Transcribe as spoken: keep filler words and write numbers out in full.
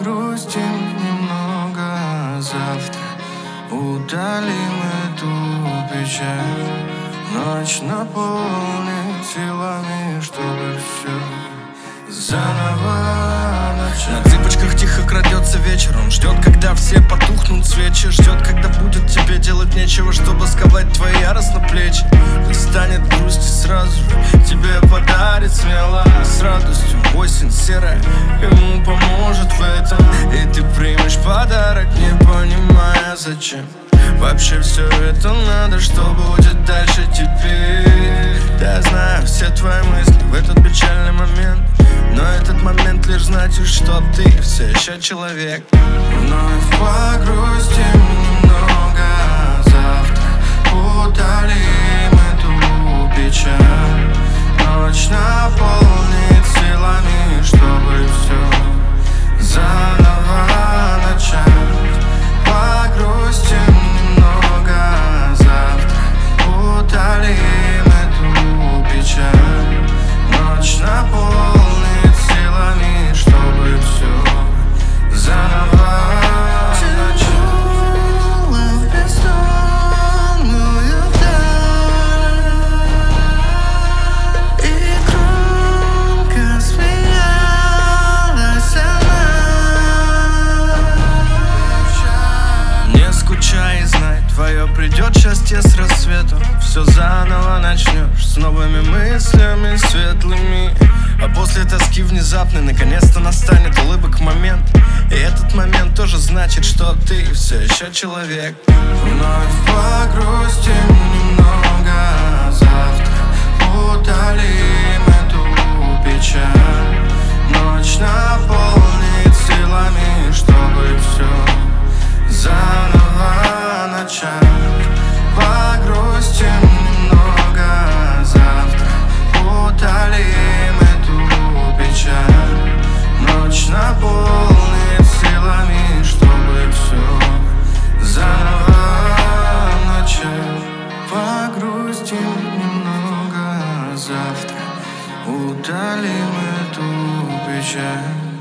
погрустим немного завтра, удалим эту печаль. Ночь наполнит силами, чтобы все заново начать. На цыпочках тихо крадется вечер. Он ждет, когда все потухнут свечи. Ждет, когда будет тебе делать нечего, чтобы сковать твои яростно плечи. Достанет грусти сразу же, тебе подарит смело с радостью. Осень серая ему поможет в этом, и ты примешь подарок, не понимая зачем. Вообще все это надо, что будет дальше теперь. Да, я знаю все твои мысли в этот печальный момент, но этот момент лишь значит, что ты все еще человек. Вновь погрустим немного завтра, удалим эту печаль. Ночь наполнит силами, чтобы все заново начать. Погрустим немного завтра, удалим эту печаль. Ночь наполнит силами, чтобы все заново начать. Тянула в бездонную даль, и громко смеялась она. Не скучай и знай, твое придет счастье с рассветом. Все заново начнешь с новыми мыслями светлыми. А после тоски внезапной наконец-то настанет улыбок момент. И этот момент тоже значит, что ты все еще человек. Вновь погрустим немного завтра, удалим эту печаль. Ночь наполнит силами, чтобы все заново начать. Погрустим немного завтра, удалим эту печаль. Ночь наполнит силами, чтобы все заново начать. Погрустим немного завтра, удалим эту печаль.